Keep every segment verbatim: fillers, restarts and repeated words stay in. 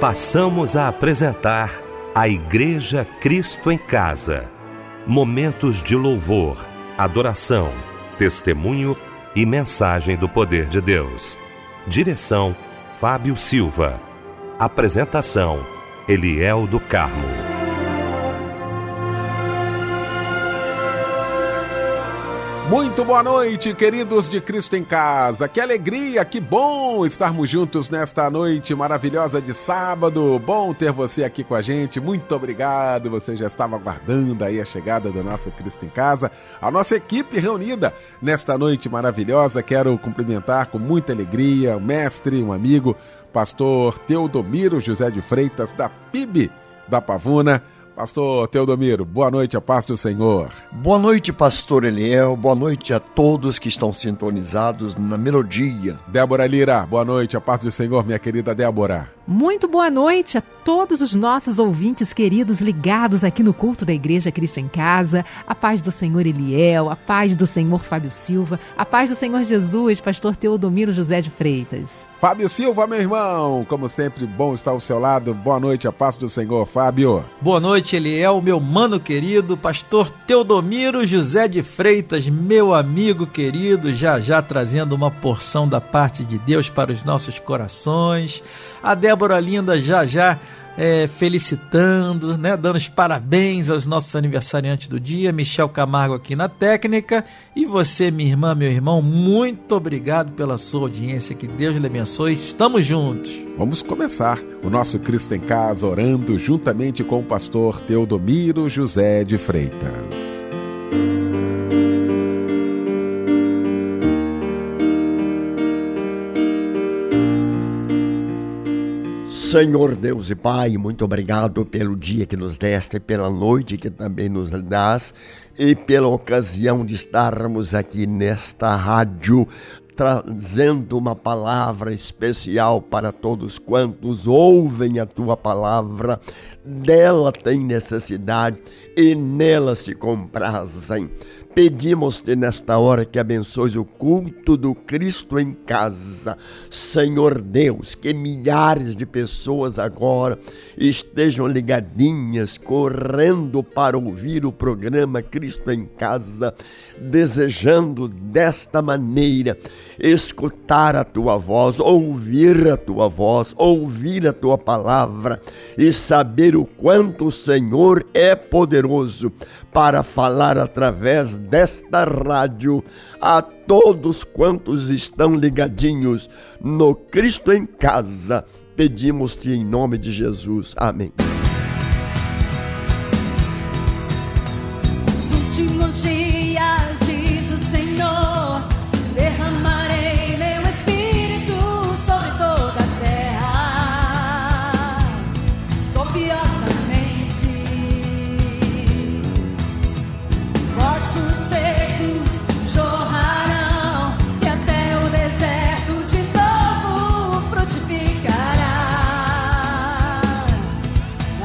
Passamos a apresentar a Igreja Cristo em Casa. Momentos de louvor, adoração, testemunho e mensagem do poder de Deus. Direção: Fábio Silva. Apresentação: Eliel do Carmo. Muito boa noite, queridos de Cristo em Casa. Que alegria, que bom estarmos juntos nesta noite maravilhosa de sábado. Bom ter você aqui com a gente. Muito obrigado. Você já estava aguardando aí a chegada do nosso Cristo em Casa. A nossa equipe reunida nesta noite maravilhosa. Quero cumprimentar com muita alegria o mestre, um amigo, pastor Teodomiro José de Freitas, da P I B da Pavuna. Pastor Teodomiro, boa noite, a paz do Senhor. Boa noite, pastor Eliel, boa noite a todos que estão sintonizados na melodia. Débora Lira, boa noite, a paz do Senhor, minha querida Débora. Muito boa noite a todos os nossos ouvintes queridos ligados aqui no culto da Igreja Cristo em Casa. A paz do Senhor Eliel, a paz do Senhor Fábio Silva, a paz do Senhor Jesus, pastor Teodomiro José de Freitas. Fábio Silva, meu irmão, como sempre, bom estar ao seu lado. Boa noite, a paz do Senhor, Fábio. Boa noite, Eliel, meu mano querido, pastor Teodomiro José de Freitas, meu amigo querido, já já trazendo uma porção da parte de Deus para os nossos corações. A Débora linda já já é, felicitando, né, dando os parabéns aos nossos aniversariantes do dia. Michel Camargo aqui na técnica. E você, minha irmã, meu irmão, muito obrigado pela sua audiência. Que Deus lhe abençoe. Estamos juntos. Vamos começar o nosso Cristo em Casa orando juntamente com o pastor Teodomiro José de Freitas. Senhor Deus e Pai, muito obrigado pelo dia que nos deste, pela noite que também nos dás e pela ocasião de estarmos aqui nesta rádio trazendo uma palavra especial para todos quantos ouvem a Tua palavra. Dela tem necessidade e nela se comprazem. Pedimos-te nesta hora que abençoes o culto do Cristo em Casa. Senhor Deus, que milhares de pessoas agora estejam ligadinhas, correndo para ouvir o programa Cristo em Casa, desejando desta maneira escutar a Tua voz, ouvir a Tua voz, ouvir a Tua palavra e saber o quanto o Senhor é poderoso para falar através desta rádio a todos quantos estão ligadinhos no Cristo em Casa. Pedimos-te em nome de Jesus. Amém. Nos últimos dias, diz o Senhor, derramarei meu Espírito sobre toda a terra, copiosamente. Vossos secos jorrarão e até o deserto de novo frutificará.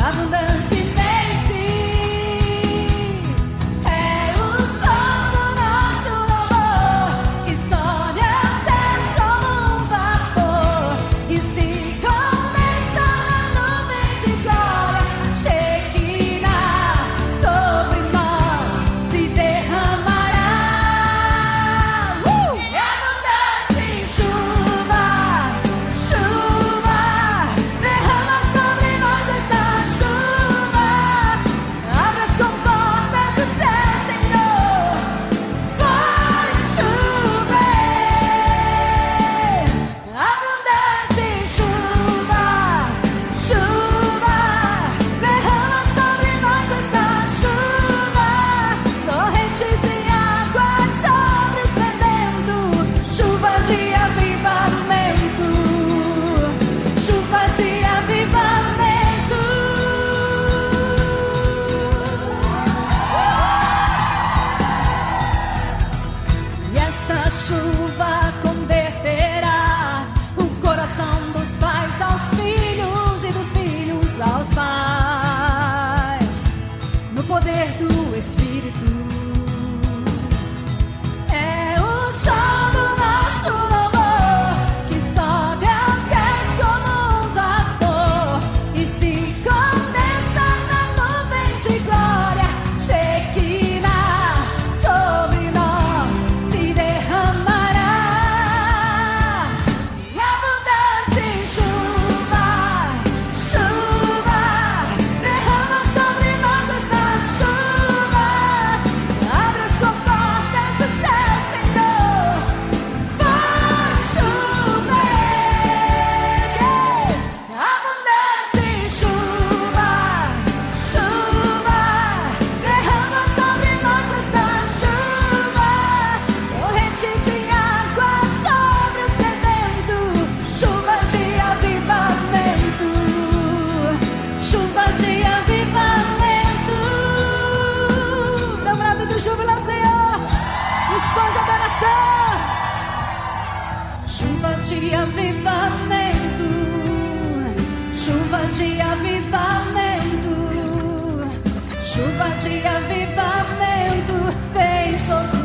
chuva de avivamento, chuva de avivamento, chuva de avivamento, vem sobre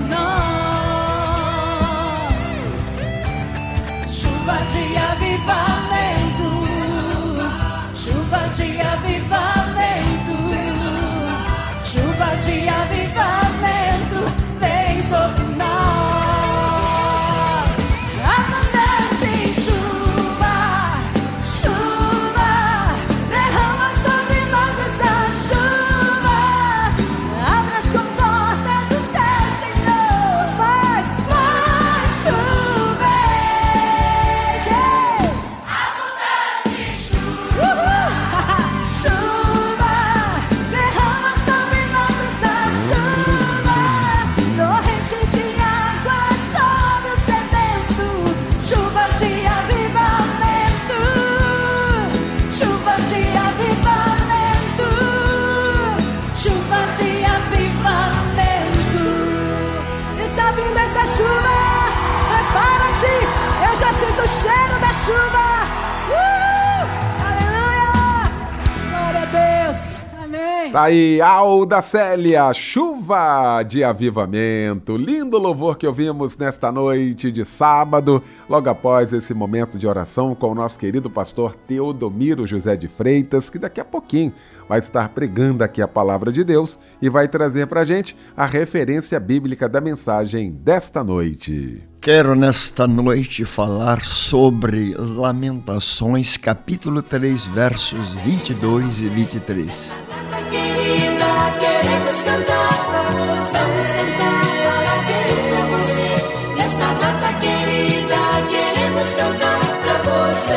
nós. Chuva de avivamento, chuva de avivamento, chuva de avivamento, vem sobre nós. Abundante chuva, chuva, derrama sobre nós esta chuva. Abre as comportas do céu, Senhor, faz, faz chover. Abundante chuva, chuva, derrama sobre nós esta chuva. Torrente de água sobre o sedento, chuva de avivamento, chuva de avivamento, chuva de avivamento. Está vindo essa chuva, prepara-te, eu já sinto o cheiro da chuva. Uh! Aleluia, glória a Deus, amém. Tá aí, Alda Célia, chuva de avivamento. Lindo louvor que ouvimos nesta noite de sábado, logo após esse momento de oração com o nosso querido pastor Teodomiro José de Freitas, que daqui a pouquinho vai estar pregando aqui a palavra de Deus e vai trazer pra gente a referência bíblica da mensagem desta noite. Quero nesta noite falar sobre Lamentações, capítulo três, versos vinte e dois e vinte e três. Querida, queremos cantar pra você, vamos cantar parabéns pra você. Nesta data querida, queremos cantar pra você.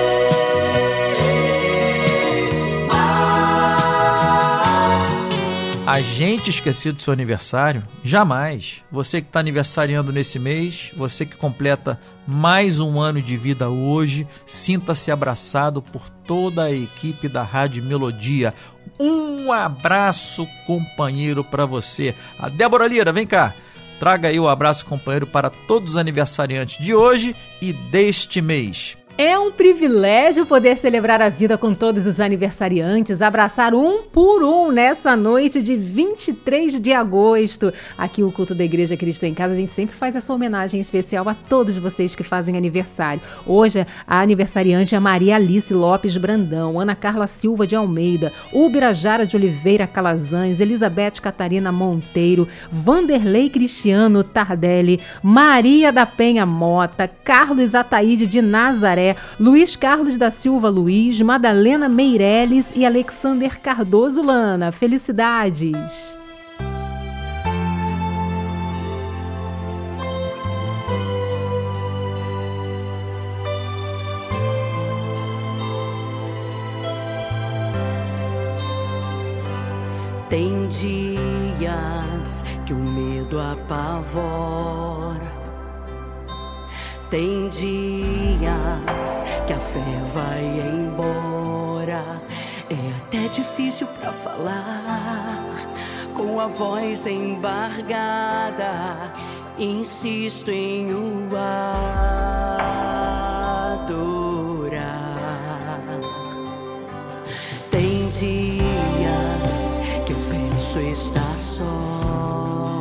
A gente esquecer do seu aniversário? Jamais. Você que está aniversariando nesse mês, você que completa mais um ano de vida hoje, sinta-se abraçado por toda a equipe da Rádio Melodia. Um abraço, companheiro, para você. A Débora Lira, vem cá. Traga aí o abraço, companheiro, para todos os aniversariantes de hoje e deste mês. É um privilégio poder celebrar a vida com todos os aniversariantes, abraçar um por um nessa noite de vinte e três de agosto. Aqui o Culto da Igreja Cristo em Casa, a gente sempre faz essa homenagem especial a todos vocês que fazem aniversário. Hoje a aniversariante é Maria Alice Lopes Brandão, Ana Carla Silva de Almeida, Ubirajara de Oliveira Calazans, Elizabeth Catarina Monteiro, Vanderlei Cristiano Tardelli, Maria da Penha Mota, Carlos Ataíde de Nazaré, Luiz Carlos da Silva Luiz, Madalena Meireles e Alexander Cardoso Lana. Felicidades! Tem dias que o medo apavora. Tem dias que a fé vai embora. É até difícil pra falar, com a voz embargada. Insisto em o adorar. Tem dias que eu penso estar só.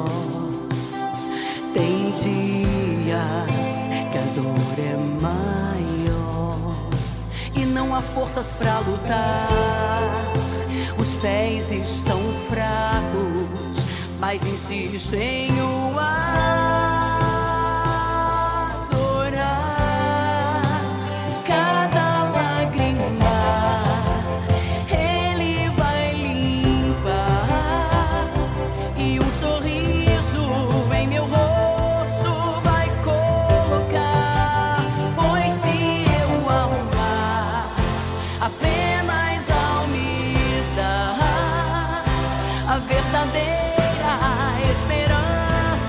Tem dias que a dor é maior e não há forças pra lutar. Os pés estão fracos, mas insisto em o adorar. Cada lágrima Ele vai limpar e um sorriso em meu rosto vai colocar. Pois se eu amar apenas a humildade, a verdadeira esperança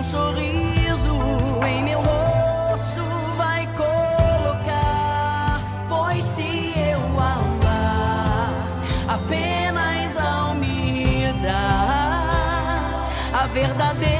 sorriso em meu rosto vai colocar. Pois se eu amar apenas ao me dar a verdadeira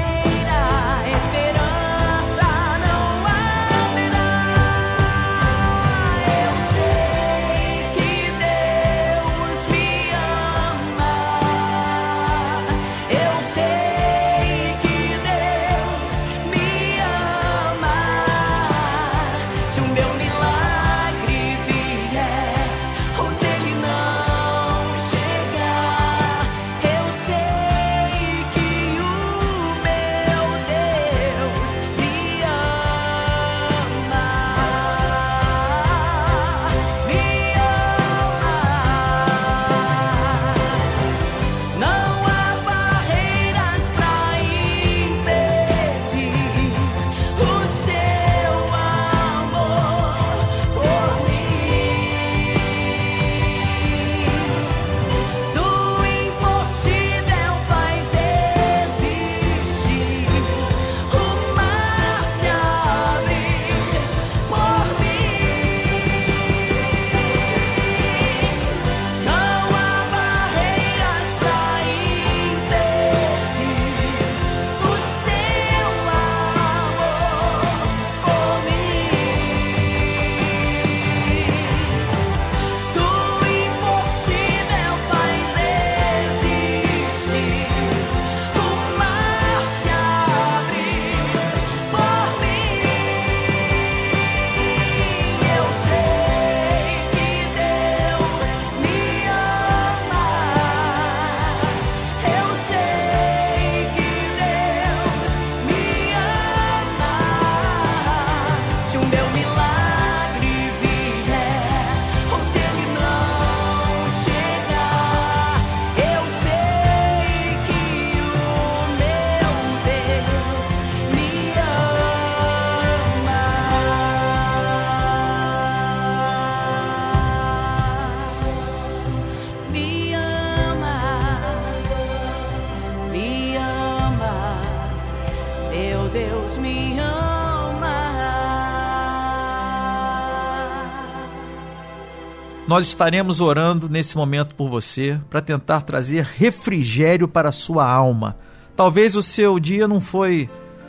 Nós estaremos orando nesse momento por você para tentar trazer refrigério para a sua alma. Talvez o seu dia não foi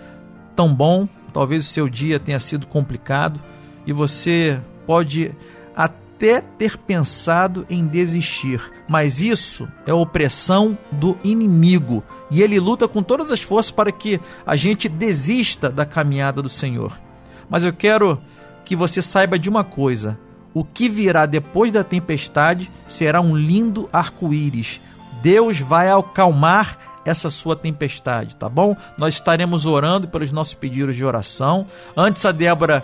tão bom, talvez o seu dia tenha sido complicado e você pode até ter pensado em desistir, mas isso é opressão do inimigo e ele luta com todas as forças para que a gente desista da caminhada do Senhor. Mas eu quero que você saiba de uma coisa: o que virá depois da tempestade será um lindo arco-íris. Deus vai acalmar essa sua tempestade, tá bom? Nós estaremos orando pelos nossos pedidos de oração. Antes a Débora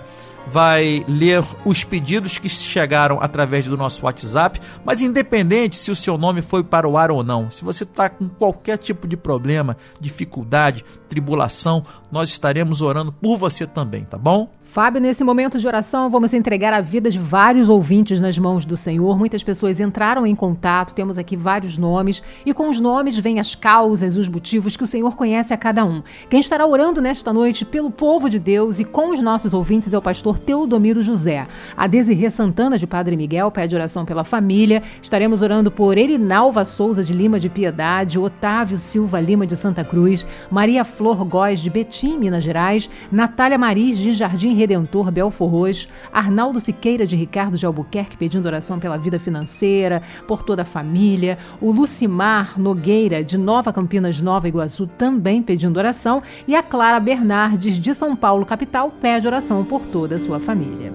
vai ler os pedidos que chegaram através do nosso WhatsApp, mas independente se o seu nome foi para o ar ou não, se você está com qualquer tipo de problema, dificuldade, tribulação, nós estaremos orando por você também, tá bom? Fábio, nesse momento de oração, vamos entregar a vida de vários ouvintes nas mãos do Senhor. Muitas pessoas entraram em contato, temos aqui vários nomes, e com os nomes vêm as causas, os motivos que o Senhor conhece a cada um. Quem estará orando nesta noite pelo povo de Deus e com os nossos ouvintes é o pastor Teodomiro José. A Desirê Santana, de Padre Miguel, pede oração pela família. Estaremos orando por Erinalva Souza, de Lima de Piedade, Otávio Silva Lima, de Santa Cruz, Maria Flor Góes, de Betim, Minas Gerais, Natália Maris, de Jardim Redentor, Belfor Roxo, Arnaldo Siqueira, de Ricardo de Albuquerque, pedindo oração pela vida financeira, por toda a família, o Lucimar Nogueira, de Nova Campinas, Nova Iguaçu, também pedindo oração, e a Clara Bernardes, de São Paulo, capital, pede oração por toda a sua família.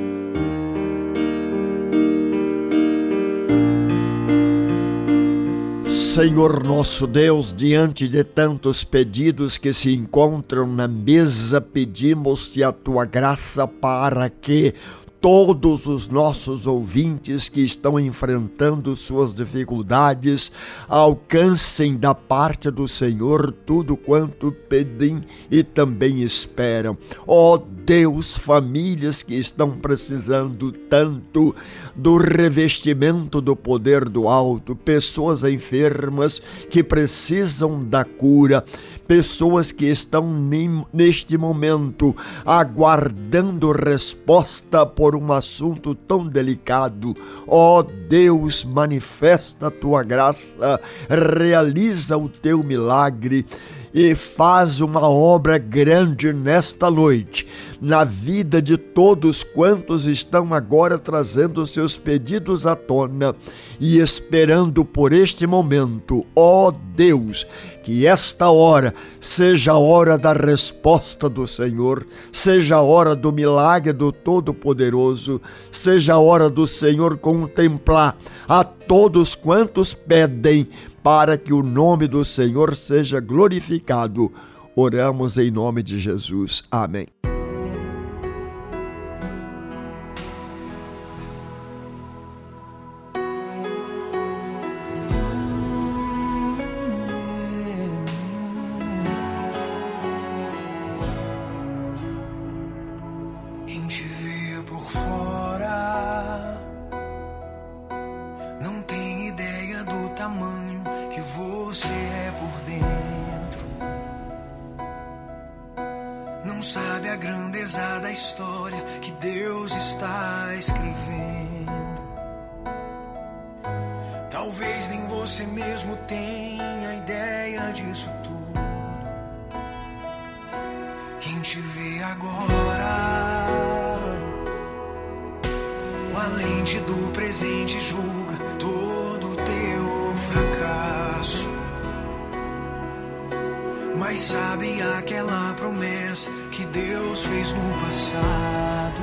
Senhor nosso Deus, diante de tantos pedidos que se encontram na mesa, pedimos-te a tua graça para que todos os nossos ouvintes que estão enfrentando suas dificuldades alcancem da parte do Senhor tudo quanto pedem e também esperam. Ó Deus, famílias que estão precisando tanto do revestimento do poder do alto, pessoas enfermas que precisam da cura, pessoas que estão neste momento aguardando resposta por um assunto tão delicado. Ó Deus, manifesta a tua graça, realiza o teu milagre e faz uma obra grande nesta noite, na vida de todos quantos estão agora trazendo seus pedidos à tona e esperando por este momento. Ó Deus, que esta hora seja a hora da resposta do Senhor, seja a hora do milagre do Todo-Poderoso, seja a hora do Senhor contemplar a todos quantos pedem, para que o nome do Senhor seja glorificado. Oramos em nome de Jesus. Amém. Quem te vê por fora não tem ideia do tamanho que você é por dentro. Não sabe a grandeza da história que Deus está escrevendo. Talvez nem você mesmo tenha ideia disso tudo. Quem te vê agora, com a lente do presente, julga todo o teu fracasso. Mas sabe aquela promessa que Deus fez no passado?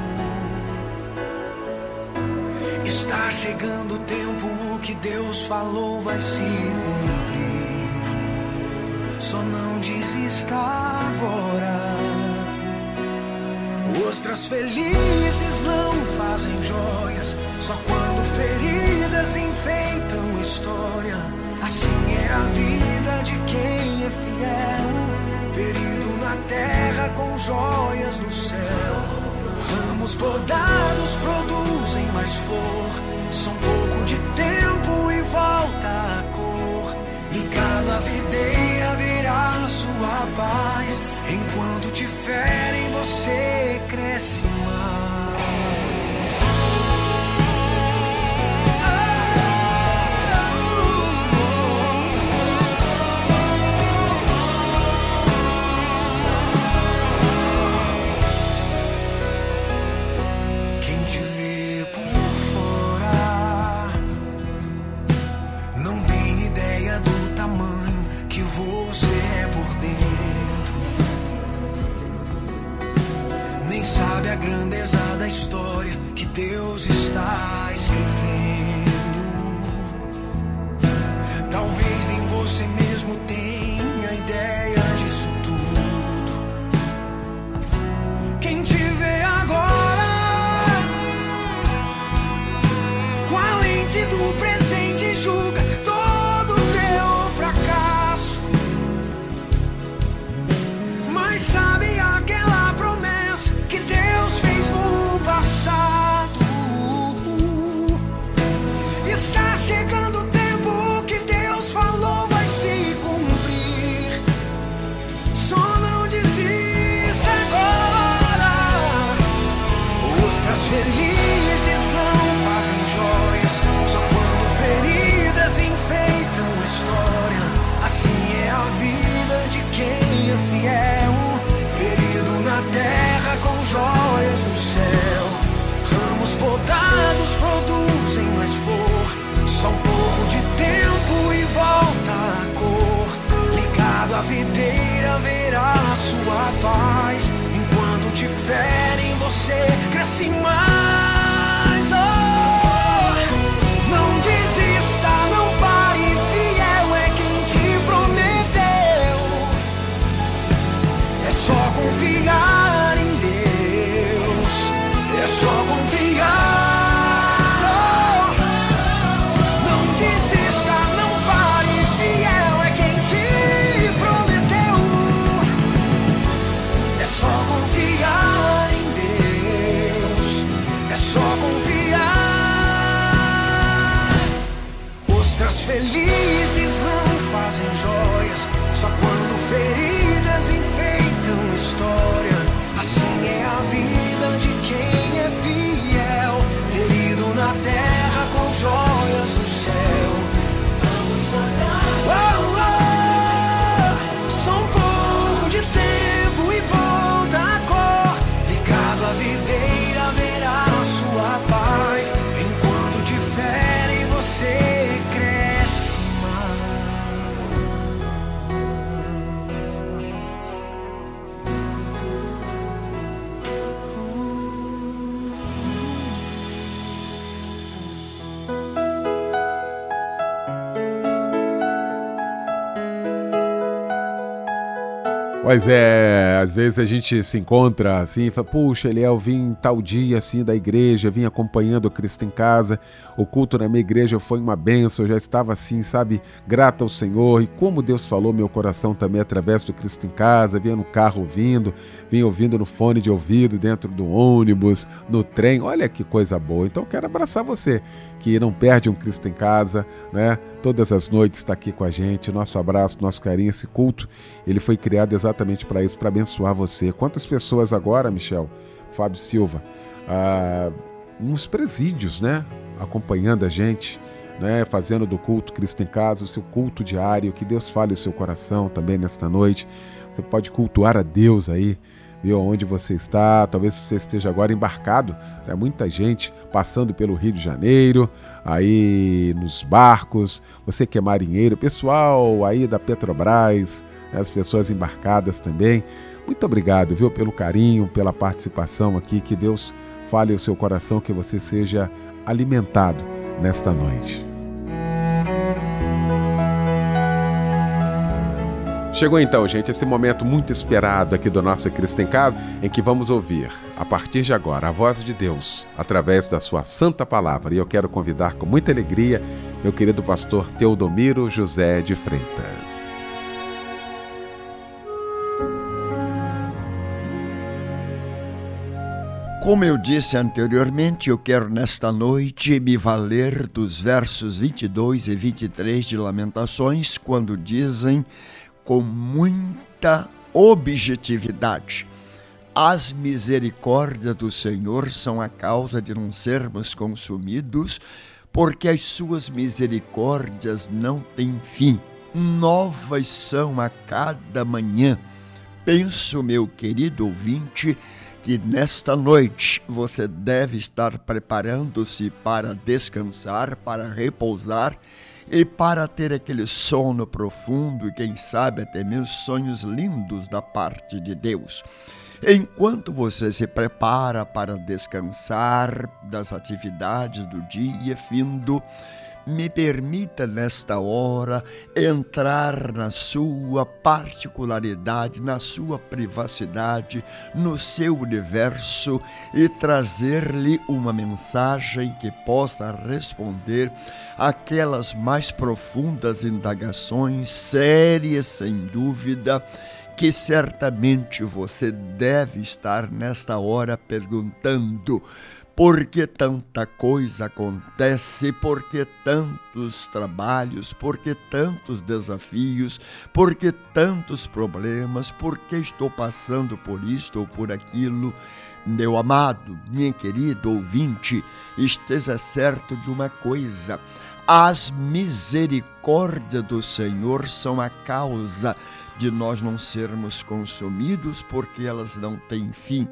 Está chegando o tempo, o que Deus falou vai se cumprir. Só não desista agora. Ostras felizes não fazem joias, só quando feridas enfeitam história. Assim é a vida de quem é fiel, ferido na terra com joias no céu. Ramos podados produzem mais flor, são pouco de tempo e volta a cor. Ligado à videira verá sua paz, enquanto te ferem você cresce mais. Quem te vê por fora não tem ideia do tamanho que você é por dentro. Nem sabe a grandeza da história que Deus está escrevendo. Talvez nem você mesmo tenha ideia disso tudo. Quem te vê agora, com a lente do presente, julga todo o teu fracasso. Mas sabe aquela promessa que Deus fez no passado? Está chegando o tempo que Deus falou vai se cumprir. Só não desista agora. Ostras felizes não fazem joias, só quando feridas enfeitam a história. Assim é a vida de quem é fiel, ferido na terra com joias no céu. Ramos podados produzem mais flor, só um pouco de tempo e volta a cor. Ligado à videira verá sua paz, enquanto te ferem você cresce mais. Oh, não desista, não pare, fiel é quem te prometeu. É só confiar em Deus, é só confiar. Pois é, às vezes a gente se encontra assim e fala, puxa, Eliel, vim tal dia assim da igreja, vim acompanhando o Cristo em Casa, o culto na minha igreja foi uma bênção, eu já estava assim, sabe, grato ao Senhor, e como Deus falou meu coração também através do Cristo em Casa, vinha no carro ouvindo, vinha ouvindo no fone de ouvido, dentro do ônibus, no trem, olha que coisa boa. Então quero abraçar você, que não perde um Cristo em Casa, né? Todas as noites está aqui com a gente, nosso abraço, nosso carinho, esse culto, ele foi criado exatamente para isso, para abençoar você. Quantas pessoas agora, Michel, Fábio Silva, ah, nos presídios, né? Acompanhando a gente, né? Fazendo do culto Cristo em Casa o seu culto diário, que Deus fale o seu coração também nesta noite. Você pode cultuar a Deus aí, viu, onde você está, talvez você esteja agora embarcado, né? Muita gente passando pelo Rio de Janeiro, aí nos barcos, você que é marinheiro, pessoal aí da Petrobras, né? As pessoas embarcadas também, muito obrigado, viu, pelo carinho, pela participação aqui, que Deus fale o seu coração, que você seja alimentado nesta noite. Chegou então, gente, esse momento muito esperado aqui do nosso Cristo em Casa, em que vamos ouvir, a partir de agora, a voz de Deus, através da sua santa palavra. E eu quero convidar com muita alegria meu querido pastor Teodomiro José de Freitas. Como eu disse anteriormente, eu quero nesta noite me valer dos versos vinte e dois e vinte e três de Lamentações, quando dizem com muita objetividade: as misericórdias do Senhor são a causa de não sermos consumidos, porque as suas misericórdias não têm fim. Novas são a cada manhã. Penso, meu querido ouvinte, que nesta noite você deve estar preparando-se para descansar, para repousar e para ter aquele sono profundo e, quem sabe, até mesmo sonhos lindos da parte de Deus. Enquanto você se prepara para descansar das atividades do dia findo, me permita nesta hora entrar na sua particularidade, na sua privacidade, no seu universo e trazer-lhe uma mensagem que possa responder aquelas mais profundas indagações, sérias sem dúvida, que certamente você deve estar nesta hora perguntando: por que tanta coisa acontece? Por que tantos trabalhos? Por que tantos desafios? Por que tantos problemas? Por que estou passando por isto ou por aquilo? Meu amado, minha querida ouvinte, esteja certo de uma coisa: as misericórdias do Senhor são a causa de nós não sermos consumidos, porque elas não têm fim.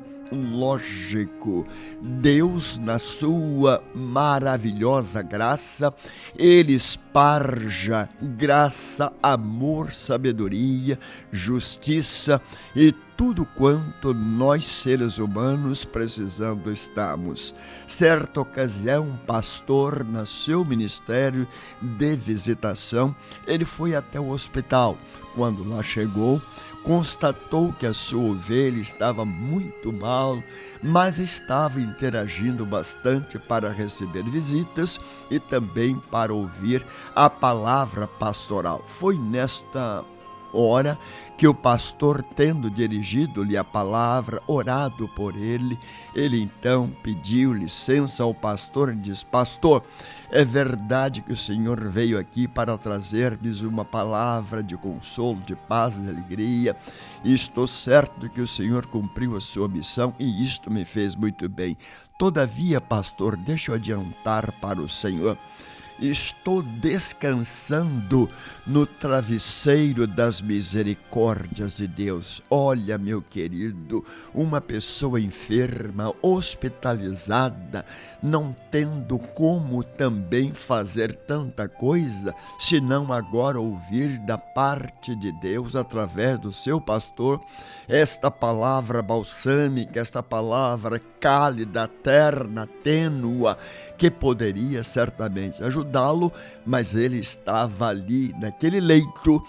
Lógico, Deus, na sua maravilhosa graça, Ele esparja graça, amor, sabedoria, justiça e tudo quanto nós, seres humanos, precisando estamos. Certa ocasião, um pastor, no seu ministério de visitação, ele foi até o hospital. Quando lá chegou, constatou que a sua ovelha estava muito mal, mas estava interagindo bastante para receber visitas e também para ouvir a palavra pastoral. Foi nesta hora que o pastor, tendo dirigido-lhe a palavra, orado por ele, ele então pediu licença ao pastor e disse: pastor, é verdade que o Senhor veio aqui para trazer-nos uma palavra de consolo, de paz, de alegria, e estou certo de que o Senhor cumpriu a sua missão e isto me fez muito bem. Todavia, pastor, deixa eu adiantar para o Senhor: estou descansando no travesseiro das misericórdias de Deus. Olha, meu querido, uma pessoa enferma, hospitalizada, não tendo como também fazer tanta coisa, senão agora ouvir da parte de Deus, através do seu pastor, esta palavra balsâmica, esta palavra cálida, terna, tênua, que poderia certamente ajudar ajudá-lo, mas ele estava ali, naquele leito,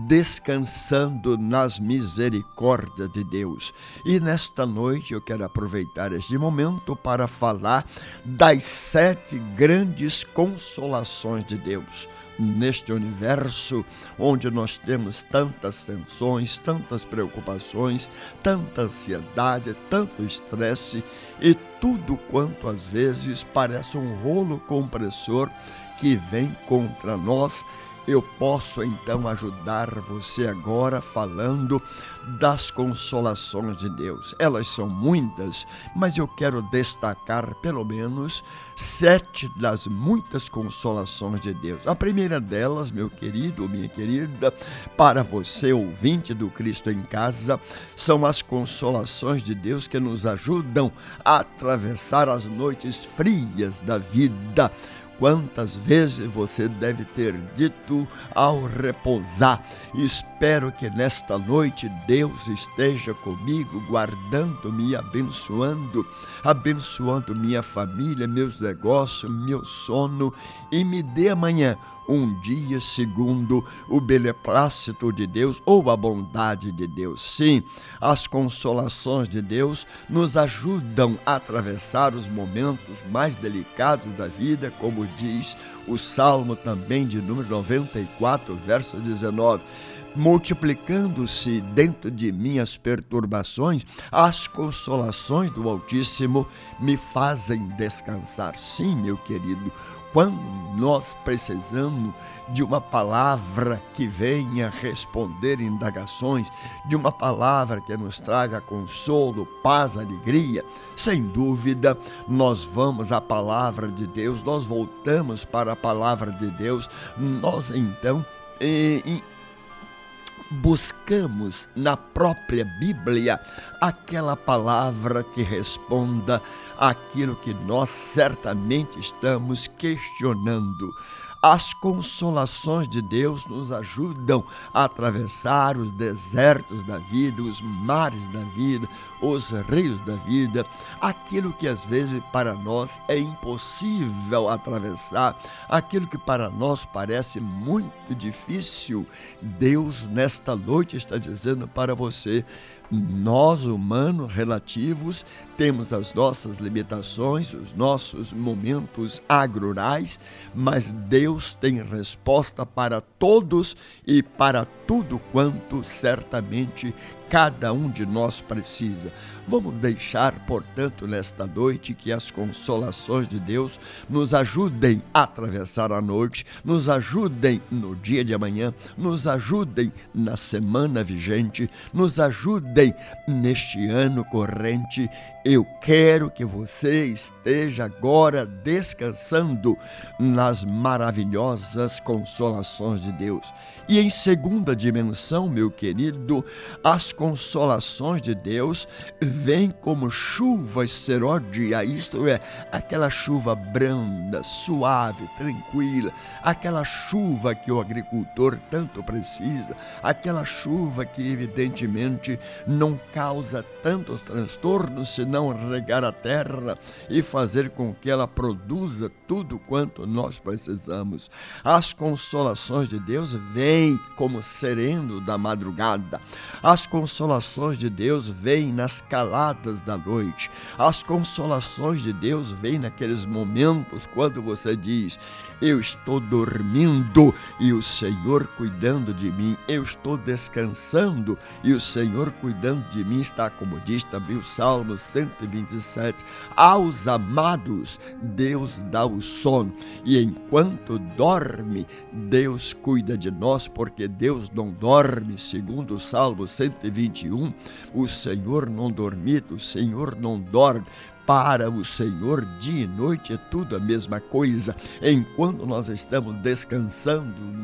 descansando nas misericórdias de Deus. E nesta noite eu quero aproveitar este momento para falar das sete grandes consolações de Deus. Neste universo onde nós temos tantas tensões, tantas preocupações, tanta ansiedade, tanto estresse e tudo quanto às vezes parece um rolo compressor que vem contra nós, eu posso então ajudar você agora falando das consolações de Deus. Elas são muitas, mas eu quero destacar pelo menos sete das muitas consolações de Deus. A primeira delas, meu querido, minha querida, para você, ouvinte do Cristo em Casa, são as consolações de Deus que nos ajudam a atravessar as noites frias da vida. Quantas vezes você deve ter dito ao repousar: espero que nesta noite Deus esteja comigo, guardando-me e abençoando, abençoando minha família, meus negócios, meu sono, e me dê amanhã um dia segundo o beneplácito de Deus ou a bondade de Deus. Sim, as consolações de Deus nos ajudam a atravessar os momentos mais delicados da vida, como diz o Salmo também de número noventa e quatro, verso dezenove. Multiplicando-se dentro de mim as perturbações, as consolações do Altíssimo me fazem descansar. Sim, meu querido, quando nós precisamos de uma palavra que venha responder indagações, de uma palavra que nos traga consolo, paz, alegria, sem dúvida, nós vamos à palavra de Deus, nós voltamos para a palavra de Deus, nós então e, e, buscamos na própria Bíblia aquela palavra que responda aquilo que nós certamente estamos questionando. As consolações de Deus nos ajudam a atravessar os desertos da vida, os mares da vida, os rios da vida, aquilo que às vezes para nós é impossível atravessar, aquilo que para nós parece muito difícil. Deus nesta noite está dizendo para você: nós humanos relativos temos as nossas limitações, os nossos momentos agrurais, mas Deus tem resposta para todos e para tudo quanto certamente cada um de nós precisa. Vamos deixar, portanto, nesta noite que as consolações de Deus nos ajudem a atravessar a noite, nos ajudem no dia de amanhã, nos ajudem na semana vigente, nos ajudem neste ano corrente. Eu quero que você esteja agora descansando nas maravilhosas consolações de Deus. E em segunda dimensão, meu querido, as consolações de Deus vêm como chuvas seródia, isto é, aquela chuva branda, suave, tranquila, aquela chuva que o agricultor tanto precisa, aquela chuva que evidentemente não causa tantos transtornos, senão regar a terra e fazer com que ela produza tudo quanto nós precisamos. As consolações de Deus vêm como sereno da madrugada. As consolações de Deus vêm nas caladas da noite. As consolações de Deus vêm naqueles momentos quando você diz: eu estou dormindo e o Senhor cuidando de mim, eu estou descansando e o Senhor cuidando de mim. Está, como diz também o Salmo cento e vinte e sete, aos amados Deus dá o sono, e enquanto dorme Deus cuida de nós, porque Deus não dorme, segundo o Salmo cento e vinte e um, o Senhor não dormita, o Senhor não dorme. Para o Senhor, dia e noite é tudo a mesma coisa. Enquanto nós estamos descansando, uma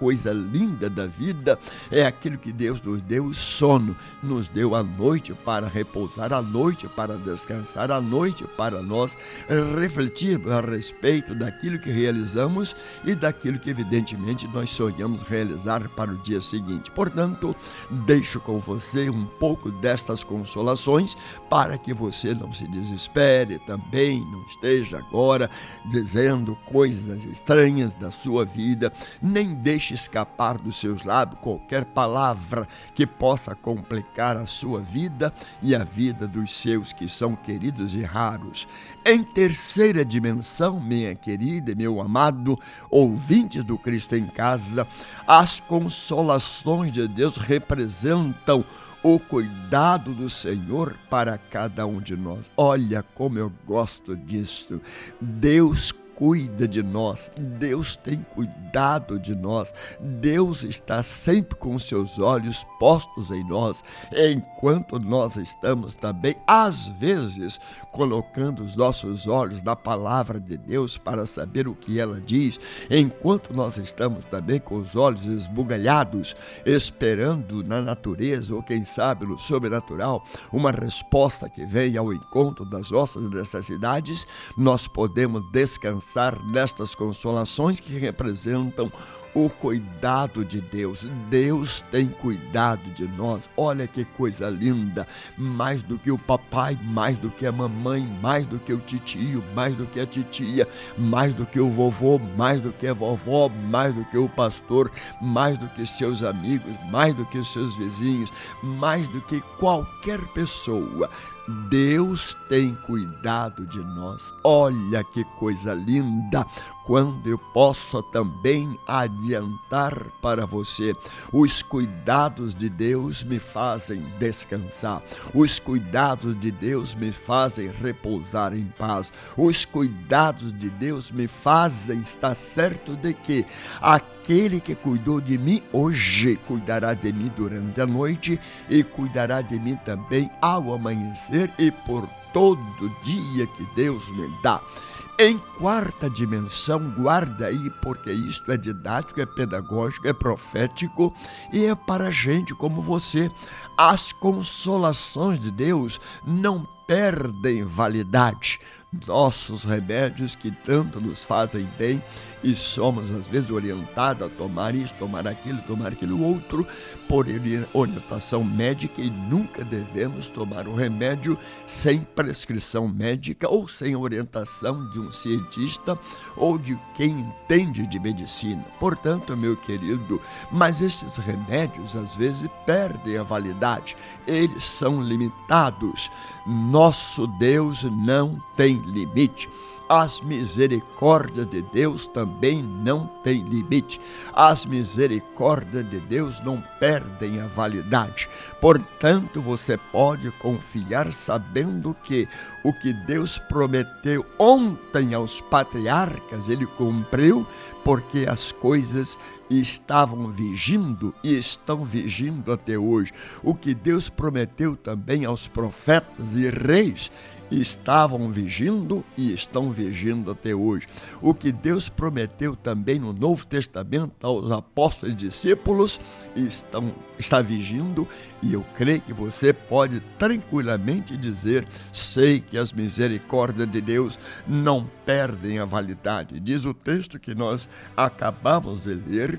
coisa linda da vida é aquilo que Deus nos deu, o sono. Nos deu a noite para repousar, a noite para descansar, a noite para nós refletir a respeito daquilo que realizamos e daquilo que evidentemente nós sonhamos realizar para o dia seguinte. Portanto, deixo com você um pouco destas consolações para que você não se desespere também, não esteja agora dizendo coisas estranhas da sua vida, nem deixe escapar dos seus lábios qualquer palavra que possa complicar a sua vida e a vida dos seus que são queridos e raros. Em terceira dimensão, minha querida e meu amado ouvinte do Cristo em Casa, as consolações de Deus representam o cuidado do Senhor para cada um de nós. Olha como eu gosto disso. Deus cuida de nós, Deus tem cuidado de nós, Deus está sempre com os seus olhos postos em nós, enquanto nós estamos também, às vezes, colocando os nossos olhos na palavra de Deus para saber o que ela diz, enquanto nós estamos também com os olhos esbugalhados, esperando na natureza, ou quem sabe no sobrenatural, uma resposta que venha ao encontro das nossas necessidades, nós podemos descansar nestas consolações que representam o cuidado de Deus. Deus tem cuidado de nós. Olha que coisa linda, mais do que o papai, mais do que a mamãe, mais do que o titio, mais do que a titia, mais do que o vovô, mais do que a vovó, mais do que o pastor, mais do que seus amigos, mais do que os seus vizinhos, mais do que qualquer pessoa. Deus tem cuidado de nós. Olha que coisa linda, quando eu posso também adiantar para você. Os cuidados de Deus me fazem descansar. Os cuidados de Deus me fazem repousar em paz. Os cuidados de Deus me fazem estar certo de que aquele que cuidou de mim hoje cuidará de mim durante a noite e cuidará de mim também ao amanhecer e por todo dia que Deus me dá. Em quarta dimensão, guarda aí, porque isto é didático, é pedagógico, é profético e é para gente como você. As consolações de Deus não perdem validade. Nossos remédios que tanto nos fazem bem e somos às vezes orientados a tomar isso, tomar aquilo, tomar aquilo outro por orientação médica, e nunca devemos tomar um remédio sem prescrição médica ou sem orientação de um cientista ou de quem entende de medicina. Portanto, meu querido, mas esses remédios às vezes perdem a validade, eles são limitados. Nosso Deus não tem limite. As misericórdias de Deus também não têm limite. As misericórdias de Deus não perdem a validade. Portanto, você pode confiar sabendo que o que Deus prometeu ontem aos patriarcas, Ele cumpriu, porque as coisas estavam vigindo e estão vigindo até hoje. O que Deus prometeu também aos profetas e reis, estavam vigindo e estão vigindo até hoje. O que Deus prometeu também no Novo Testamento aos apóstolos e discípulos estão, está vigindo, e eu creio que você pode tranquilamente dizer: sei que as misericórdias de Deus não perdem a validade. Diz o texto que nós acabamos de ler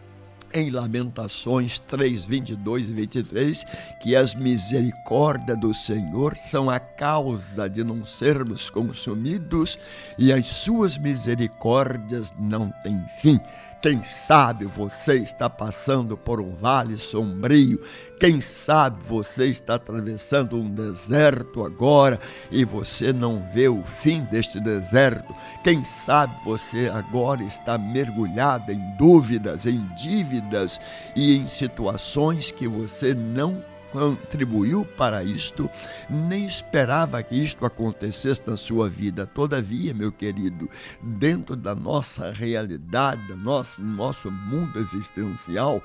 em Lamentações três, vinte e dois e vinte e três, que as misericórdias do Senhor são a causa de não sermos consumidos e as suas misericórdias não têm fim. Quem sabe você está passando por um vale sombrio, quem sabe você está atravessando um deserto agora e você não vê o fim deste deserto. Quem sabe você agora está mergulhado em dúvidas, em dívidas e em situações que você não contribuiu para isto, nem esperava que isto acontecesse na sua vida. Todavia, meu querido, dentro da nossa realidade, do nosso, nosso mundo existencial,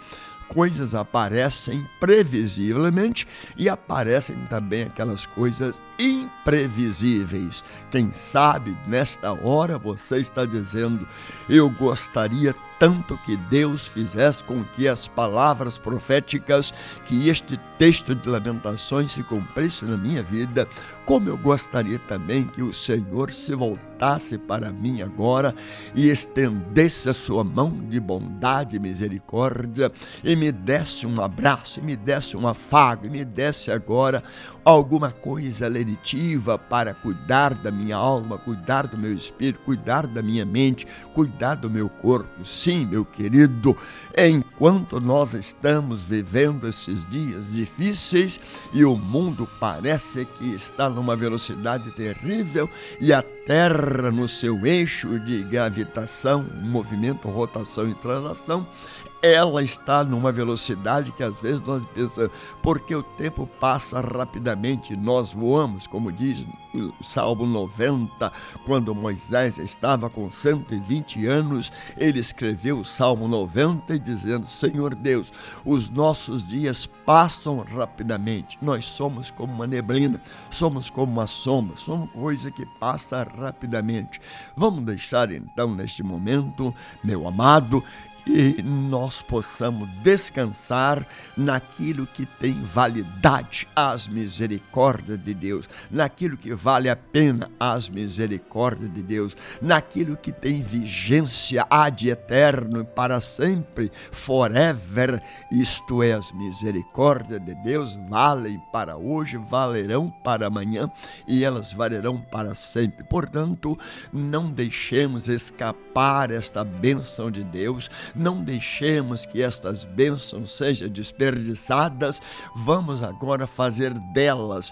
coisas aparecem previsivelmente e aparecem também aquelas coisas imprevisíveis. Quem sabe nesta hora você está dizendo: eu gostaria tanto que Deus fizesse com que as palavras proféticas, que este texto de Lamentações se cumprisse na minha vida, como eu gostaria também que o Senhor se voltasse para mim agora e estendesse a sua mão de bondade e misericórdia e me desse um abraço, e me desse um afago, e me desse agora alguma coisa lenitiva para cuidar da minha alma, cuidar do meu espírito, cuidar da minha mente, cuidar do meu corpo. Sim, meu querido, enquanto nós estamos vivendo esses dias difíceis e o mundo parece que está numa velocidade terrível e a Terra no seu eixo de gravitação, movimento, rotação e translação, ela está numa velocidade que às vezes nós pensamos, porque o tempo passa rapidamente, nós voamos, como diz o Salmo noventa, quando Moisés estava com cento e vinte anos, ele escreveu o Salmo noventa e dizendo: Senhor Deus, os nossos dias passam rapidamente, nós somos como uma neblina, somos como uma sombra, somos coisa que passa rapidamente. Vamos deixar então neste momento, meu amado, que nós possamos descansar naquilo que tem validade, as misericórdias de Deus, naquilo que vale a pena, as misericórdias de Deus, naquilo que tem vigência ad eterno, para sempre, forever, isto é, as misericórdias de Deus valem para hoje, valerão para amanhã e elas valerão para sempre. Portanto, não deixemos escapar esta bênção de Deus, não deixemos que estas bênçãos sejam desperdiçadas. Vamos agora fazer delas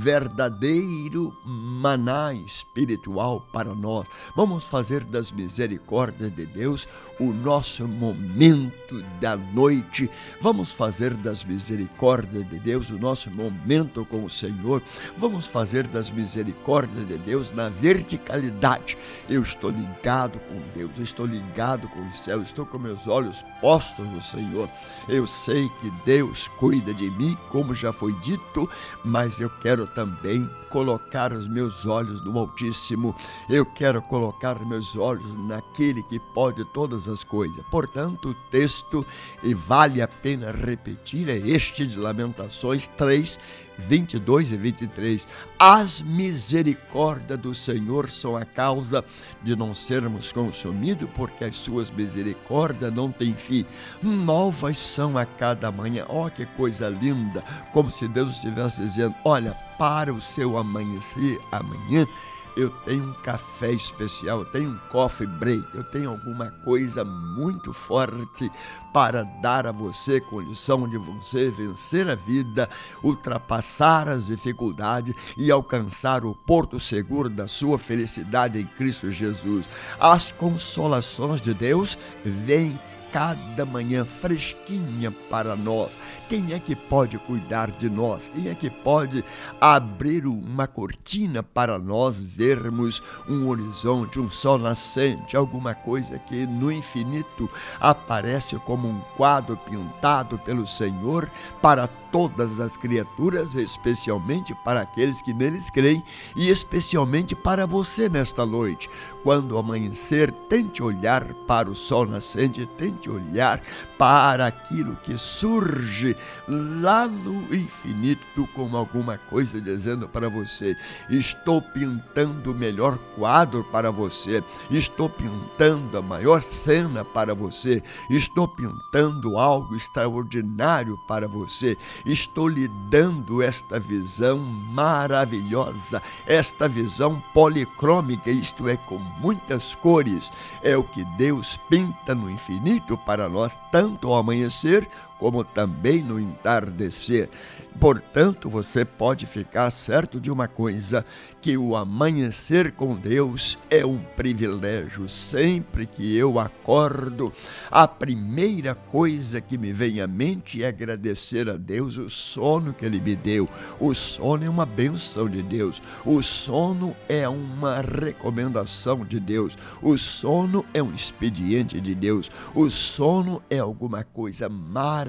verdadeiro maná espiritual para nós. Vamos fazer das misericórdias de Deus o nosso momento da noite. Vamos fazer das misericórdias de Deus o nosso momento com o Senhor. Vamos fazer das misericórdias de Deus na verticalidade. Eu estou ligado com Deus, eu estou ligado com o céu, estou com meus olhos postos no Senhor. Eu sei que Deus cuida de mim, como já foi dito, mas eu quero também colocar os meus olhos no Altíssimo. Eu quero colocar meus olhos naquele que pode todas as coisas. Portanto, o texto, e vale a pena repetir, é este de Lamentações três, vinte e dois e vinte e três. As misericórdias do Senhor são a causa de não sermos consumidos, porque as suas misericórdias não têm fim. Novas são a cada manhã. Ó, que coisa linda! Como se Deus estivesse dizendo: olha, para o seu amanhecer amanhã, eu tenho um café especial, eu tenho um coffee break, eu tenho alguma coisa muito forte para dar a você, condição de você vencer a vida, ultrapassar as dificuldades e alcançar o porto seguro da sua felicidade em Cristo Jesus. As consolações de Deus vêm cada manhã fresquinha para nós. Quem é que pode cuidar de nós? Quem é que pode abrir uma cortina para nós vermos um horizonte, um sol nascente, alguma coisa que no infinito aparece como um quadro pintado pelo Senhor para todas as criaturas, especialmente para aqueles que neles creem e especialmente para você nesta noite. Quando amanhecer, tente olhar para o sol nascente, tente olhar para aquilo que surge lá no infinito como alguma coisa dizendo para você: estou pintando o melhor quadro para você, estou pintando a maior cena para você, estou pintando algo extraordinário para você, estou lhe dando esta visão maravilhosa, esta visão policrômica, isto é, com muitas cores. É o que Deus pinta no infinito para nós, tanto ao amanhecer como também no entardecer. Portanto, você pode ficar certo de uma coisa, que o amanhecer com Deus é um privilégio. Sempre que eu acordo, a primeira coisa que me vem à mente é agradecer a Deus o sono que Ele me deu. O sono é uma bênção de Deus. O sono é uma recomendação de Deus. O sono é um expediente de Deus. O sono é alguma coisa maravilhosa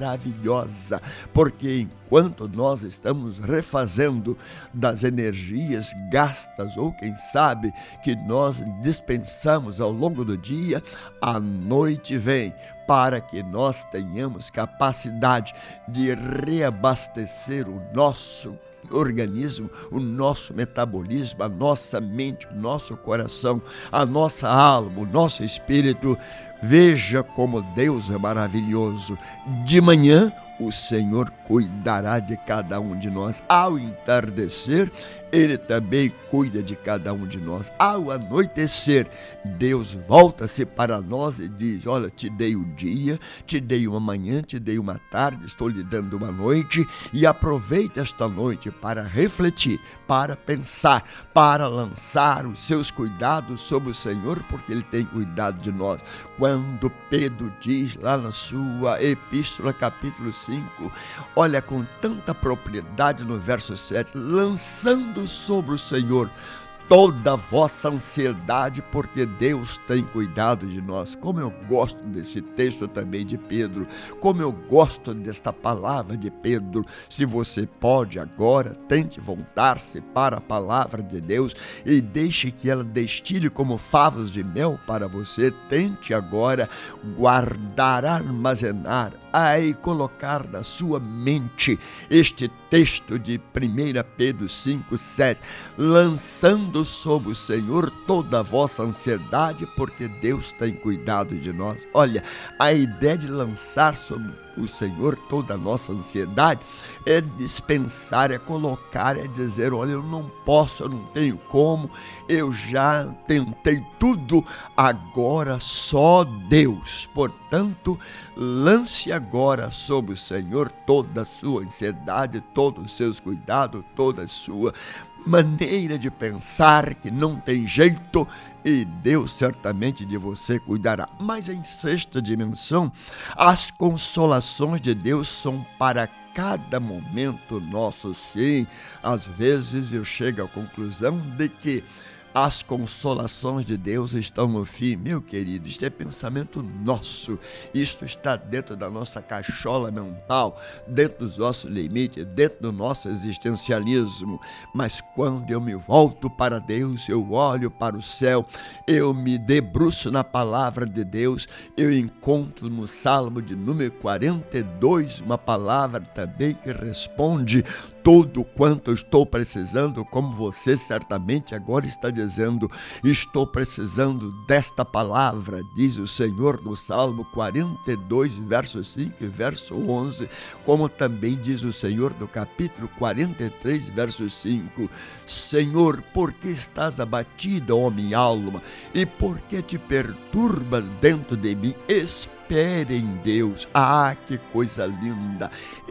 maravilhosa, porque enquanto nós estamos refazendo das energias gastas, ou quem sabe que nós dispensamos ao longo do dia, a noite vem para que nós tenhamos capacidade de reabastecer o nosso organismo, o nosso metabolismo, a nossa mente, o nosso coração, a nossa alma, o nosso espírito. Veja como Deus é maravilhoso. De manhã, o Senhor cuidará de cada um de nós. Ao entardecer, Ele também cuida de cada um de nós. Ao anoitecer, Deus volta-se para nós e diz: olha, te dei o dia, te dei uma manhã, te dei uma tarde, estou lhe dando uma noite, e aproveita esta noite para refletir, para pensar, para lançar os seus cuidados sobre o Senhor, porque Ele tem cuidado de nós. Quando Pedro diz lá na sua epístola, capítulo cinco, olha com tanta propriedade no verso sete, lançando sobre o Senhor toda a vossa ansiedade, porque Deus tem cuidado de nós. Como eu gosto desse texto também de Pedro, como eu gosto desta palavra de Pedro. Se você pode agora, tente voltar-se para a palavra de Deus e deixe que ela destile como favos de mel para você. Tente agora guardar, armazenar, aí colocar na sua mente este texto de primeira Pedro cinco, sete, lançando sobre o Senhor toda a vossa ansiedade, porque Deus tem cuidado de nós. Olha, a ideia de lançar sobre o Senhor toda a nossa ansiedade é dispensar, é colocar, é dizer: olha, eu não posso, eu não tenho como, eu já tentei tudo, agora só Deus. Portanto, lance agora sobre o Senhor toda a sua ansiedade, todos os seus cuidados, toda a sua maneira de pensar que não tem jeito, e Deus certamente de você cuidará. Mas em sexta dimensão, as consolações de Deus são para cada momento nosso. Sim, às vezes eu chego à conclusão de que as consolações de Deus estão no fim. Meu querido, isto é pensamento nosso, isto está dentro da nossa cachola mental, dentro dos nossos limites, dentro do nosso existencialismo. Mas quando eu me volto para Deus, eu olho para o céu, eu me debruço na palavra de Deus, eu encontro no Salmo de número quarenta e dois uma palavra também que responde tudo quanto eu estou precisando, como você certamente agora está dizendo: estou precisando desta palavra, diz o Senhor no Salmo quarenta e dois, verso cinco e verso onze, como também diz o Senhor no capítulo quarenta e três, verso cinco: Senhor, por que estás abatida, ó minha alma, e por que te perturbas dentro de mim? Espere em Deus. Ah, que coisa linda!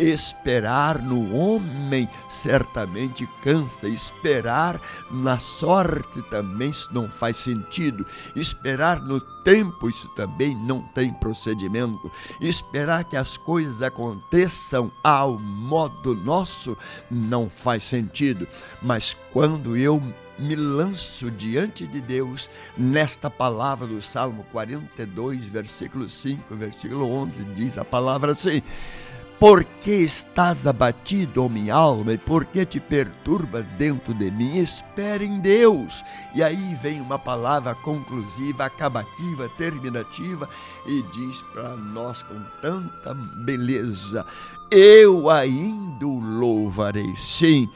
Esperar no homem certamente cansa. Esperar na sorte também, isso não faz sentido. Esperar no tempo, isso também não tem procedimento. Esperar que as coisas aconteçam ao modo nosso não faz sentido. Mas quando eu me lanço diante de Deus, nesta palavra do Salmo quarenta e dois, versículo cinco, versículo onze, diz a palavra assim: por que estás abatido, ó minha alma, e por que te perturba dentro de mim? Espere em Deus. E aí vem uma palavra conclusiva, acabativa, terminativa, e diz para nós com tanta beleza: eu ainda o louvarei. Sim,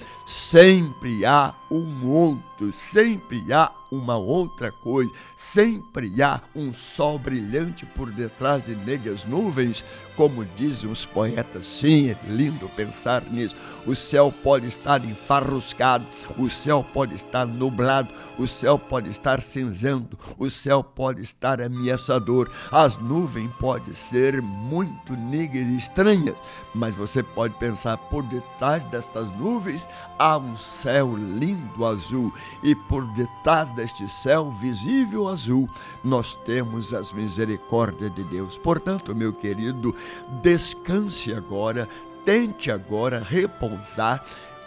sempre há um outro, sempre há uma outra coisa, sempre há um sol brilhante por detrás de negras nuvens, como dizem os poetas. Sim, é lindo pensar nisso. O céu pode estar enfarruscado, o céu pode estar nublado, o céu pode estar cinzento, o céu pode estar ameaçador, as nuvens podem ser muito negras e estranhas, mas você pode pensar: por detrás destas nuvens há um céu lindo azul, e por detrás deste céu visível azul nós temos as misericórdias de Deus. Portanto, meu querido, descanse agora, tente agora repousar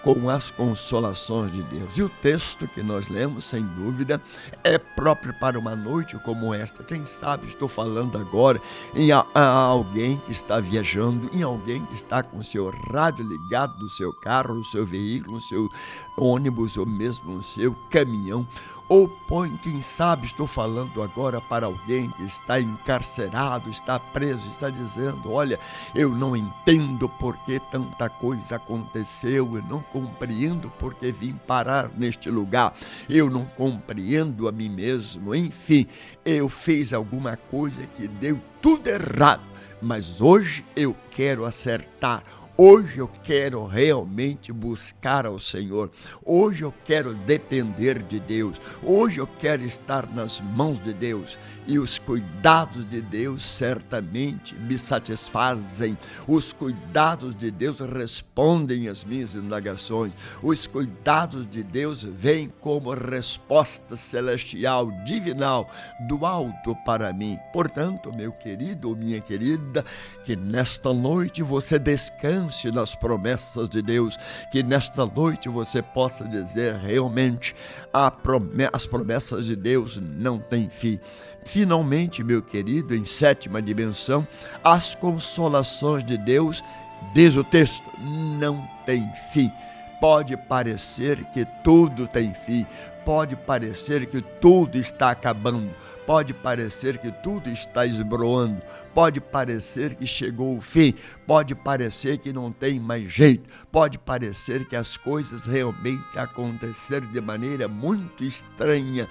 com as consolações de Deus. E o texto que nós lemos, sem dúvida, é próprio para uma noite como esta. Quem sabe estou falando agora em a, a alguém que está viajando, em alguém que está com o seu rádio ligado no seu carro, no seu veículo, no seu ônibus ou mesmo no seu caminhão. Ou põe, quem sabe estou falando agora para alguém que está encarcerado, está preso, está dizendo: olha, eu não entendo por que tanta coisa aconteceu, eu não compreendo por que vim parar neste lugar, eu não compreendo a mim mesmo, enfim, eu fiz alguma coisa que deu tudo errado, mas hoje eu quero acertar. Hoje eu quero realmente buscar ao Senhor. Hoje eu quero depender de Deus. Hoje eu quero estar nas mãos de Deus. E os cuidados de Deus certamente me satisfazem. Os cuidados de Deus respondem às minhas indagações. Os cuidados de Deus vêm como resposta celestial, divinal, do alto para mim. Portanto, meu querido ou minha querida, que nesta noite você descanse nas promessas de Deus, que nesta noite você possa dizer: realmente a promessa, as promessas de Deus não têm fim. Finalmente, meu querido, em sétima dimensão, as consolações de Deus, diz o texto, não têm fim. Pode parecer que tudo tem fim, pode parecer que tudo está acabando, pode parecer que tudo está esbroando, pode parecer que chegou o fim, pode parecer que não tem mais jeito, pode parecer que as coisas realmente aconteceram de maneira muito estranha,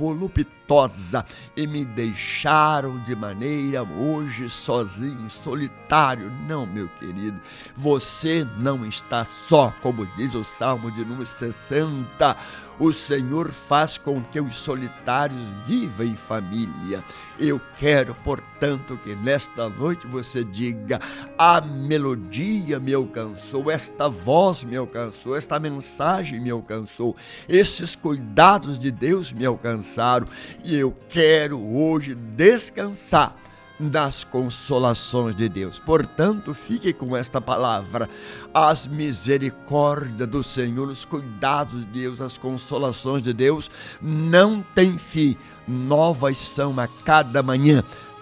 voluptuosa, e me deixaram de maneira hoje sozinho, solitário. Não, meu querido, você não está só, como diz o Salmo de número sessenta, o Senhor faz com que os solitários vivam em família. Eu quero, portanto, que nesta noite você diga: a melodia me alcançou, esta voz me alcançou, esta mensagem me alcançou, esses cuidados de Deus me alcançaram, e eu quero hoje descansar das consolações de Deus. Portanto, fique com esta palavra: as misericórdias do Senhor, os cuidados de Deus, as consolações de Deus não têm fim, novas são a cada manhã.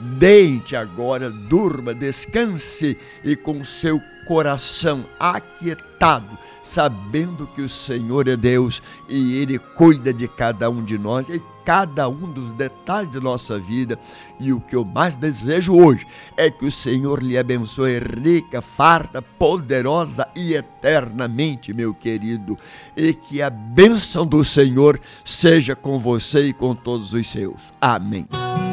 Deite agora, durma, descanse, e com seu coração aquietado, sabendo que o Senhor é Deus e Ele cuida de cada um de nós, e cada um dos detalhes de nossa vida. E o que eu mais desejo hoje é que o Senhor lhe abençoe rica, farta, poderosa e eternamente, meu querido, e que a bênção do Senhor seja com você e com todos os seus. Amém.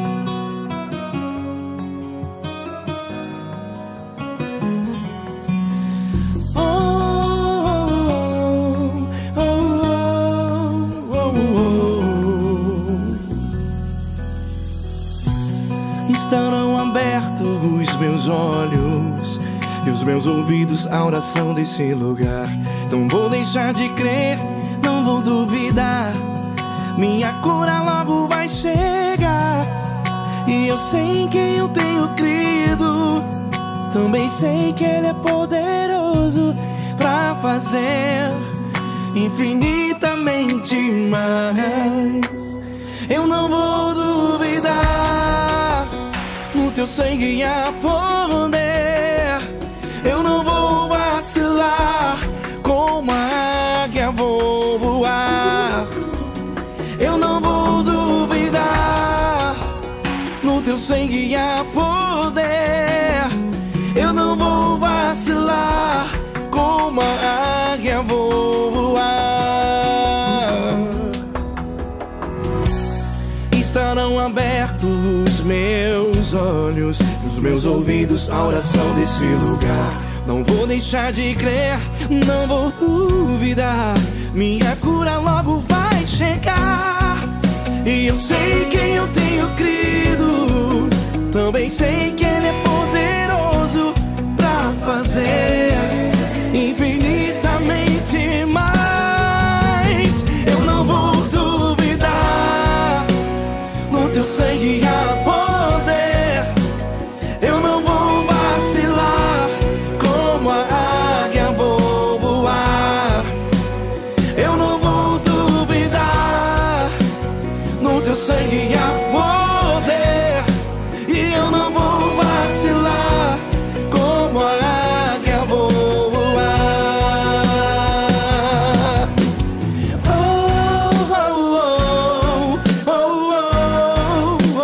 Estarão abertos os meus olhos e os meus ouvidos à oração desse lugar. Não vou deixar de crer, não vou duvidar, minha cura logo vai chegar. E eu sei em quem eu tenho crido, também sei que Ele é poderoso pra fazer infinitamente mais. Eu não vou duvidar, no teu sangue há poder. Eu não vou vacilar, como a águia vou voar. Eu não vou duvidar, no teu sangue há poder. Eu não vou vacilar, como a águia vou voar. Estarão abertos os meus olhos, os meus ouvidos à oração desse lugar. Não vou deixar de crer, não vou duvidar, minha cura logo vai chegar. E eu sei quem eu tenho crido, também sei que Ele é poderoso pra fazer infinitamente mais. Eu não vou duvidar, no teu sangue há poder. Eu não vou vacilar, como a águia vou voar. teu sangue há poder, e eu não vou vacilar, como a águia vou voar. Oh, oh, oh, oh, oh, oh, oh,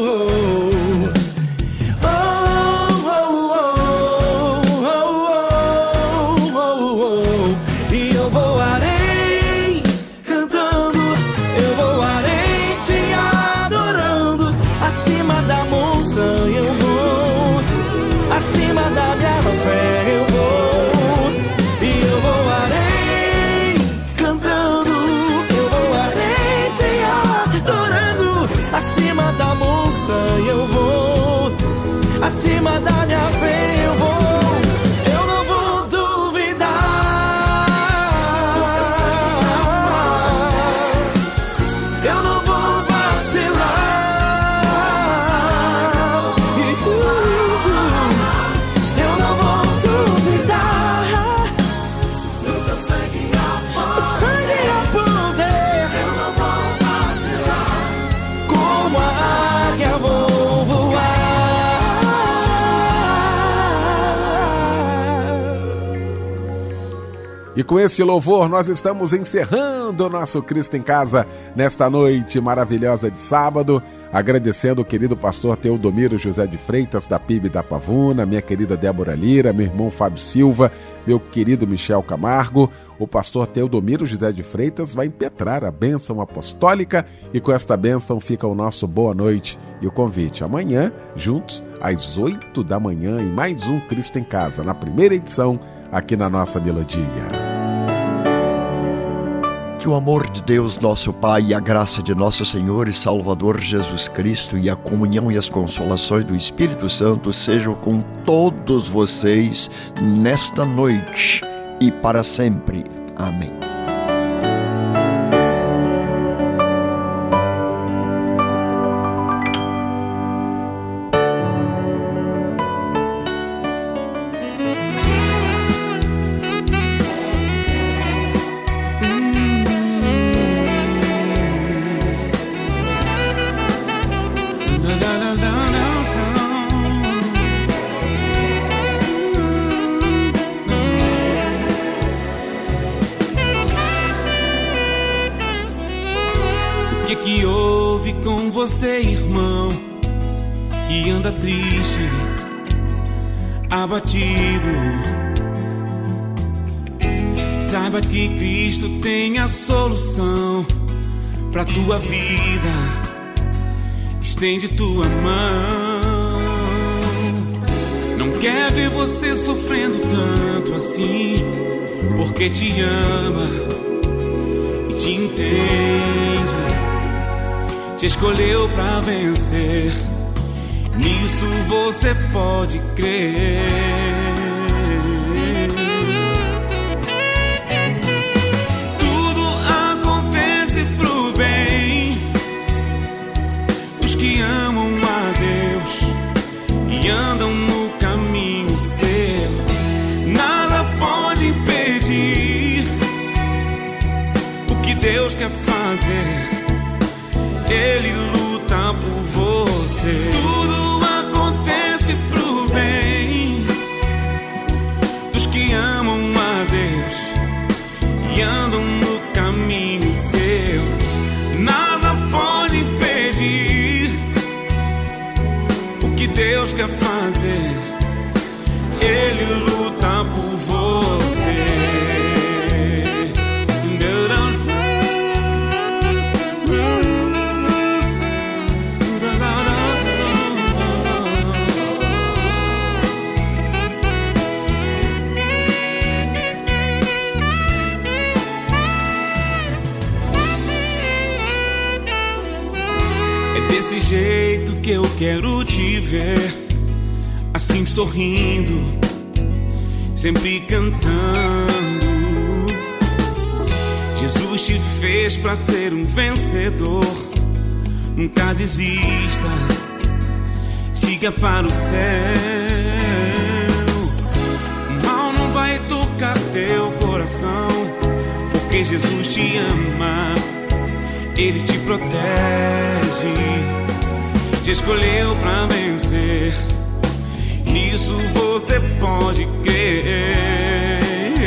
oh, oh, oh, oh. E eu voarei cantando, eu voarei te adorando. Acima da montanha eu vou, acima da minha fé eu vou. E eu voarei cantando, eu voarei te adorando. Acima da montanha eu vou, acima da minha fé eu vou. Eu não vou duvidar, eu não vou vacilar, eu não vou duvidar. O sangue é poder, eu não vou vacilar, como a águia vou voar. E com este louvor nós estamos encerrando o nosso Cristo em Casa nesta noite maravilhosa de sábado, agradecendo o querido pastor Teodomiro José de Freitas, da P I B da Pavuna, minha querida Débora Lira, meu irmão Fábio Silva, meu querido Michel Camargo. O pastor Teodomiro José de Freitas vai impetrar a bênção apostólica, e com esta bênção fica o nosso boa noite e o convite amanhã, juntos, às oito da manhã, em mais um Cristo em Casa, na primeira edição, aqui na nossa melodia. Que o amor de Deus, nosso Pai, e a graça de nosso Senhor e Salvador Jesus Cristo, e a comunhão e as consolações do Espírito Santo sejam com todos vocês nesta noite e para sempre. Amém. O que que houve com você, irmão, que anda triste, abatido? Saiba que Cristo tem a solução pra tua vida. Estende tua mão. Não quer ver você sofrendo tanto assim, porque te ama e te entende. Te escolheu pra vencer, nisso você pode crer. Tudo acontece pro bem dos que amam a Deus e andam no caminho seu. Nada pode impedir o que Deus quer fazer. Ele luta por você. Tudo acontece pro bem dos que amam a Deus e andam no caminho seu. Nada pode impedir o que Deus quer fazer. Ele luta por você. Desse jeito que eu quero te ver, assim sorrindo, sempre cantando. Jesus te fez pra ser um vencedor. Nunca desista, siga para o céu. O mal não vai tocar teu coração, porque Jesus te ama. Ele te protege, te escolheu pra vencer. Nisso você pode crer.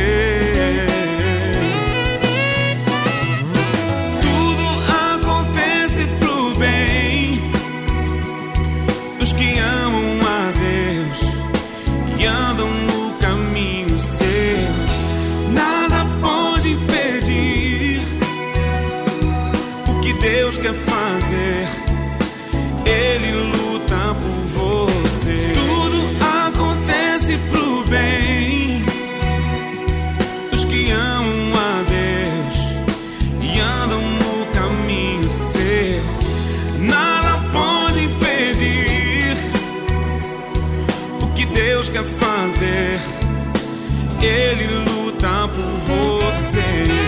Tudo acontece pro bem dos que amam a Deus e andam no caminho seu. Nada pode impedir o que Deus quer fazer. Ele luta por você. Tudo acontece pro bem dos que amam a Deus e andam no caminho seu. Nada pode impedir o que Deus quer fazer. Ele luta por você.